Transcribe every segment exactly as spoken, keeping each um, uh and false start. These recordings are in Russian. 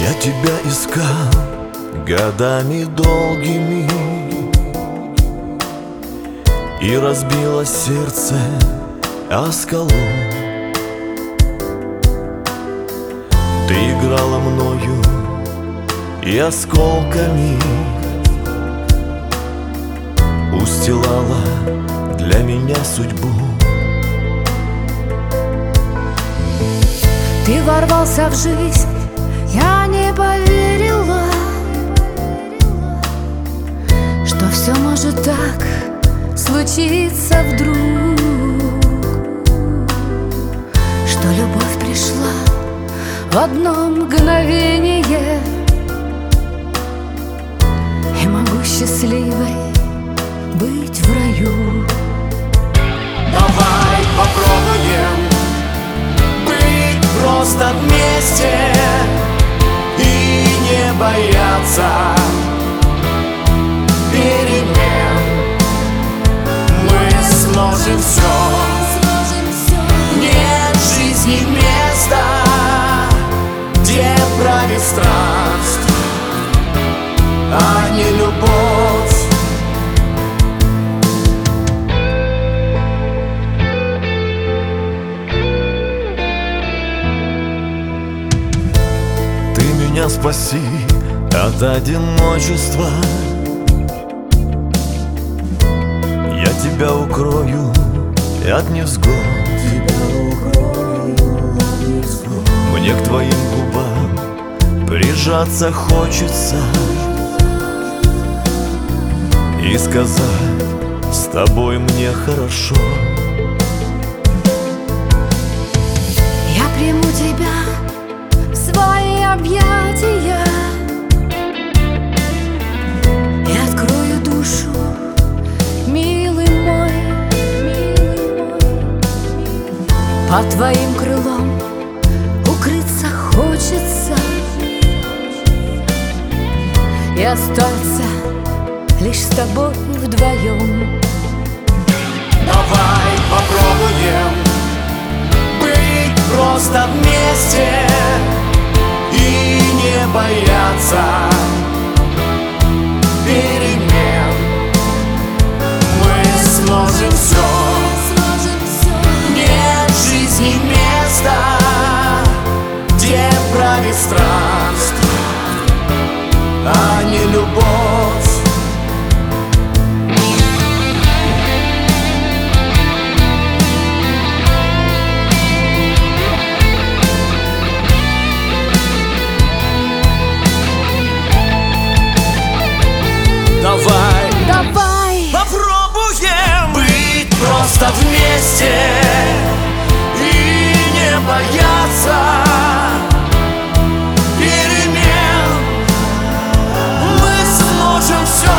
Я тебя искал годами долгими, и разбилось сердце о скалу. Ты играла мною и осколками устилала для меня судьбу. Ты ворвался в жизнь, я не поверила, что все может так случиться вдруг, что любовь пришла в одно мгновение, и могу счастливой быть в раю. Давай попробуем быть просто вместе и не бояться перемен. Мы сможем все. Нет в жизни места, где правит страсть, а не любовь. Ты меня спаси от одиночества, я тебя укрою от невзгод. Мне к твоим губам прижаться хочется и сказать: с тобой мне хорошо. Я приму тебя в свои объятия и открою душу, милый мой, милый мой. Под твоим крылом укрыться хочется и остаться лишь с тобой вдвоем. Давай попробуем быть просто вместе и не бояться перемен. Мы сможем все. Нет в жизни места, где правит страсть, а не любовь. Давай, Давай попробуем быть просто вместе и не бояться перемен. Мы сможем все.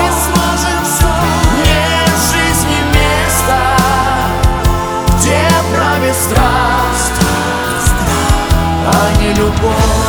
Нет в жизни места, где правит страсть, а не любовь.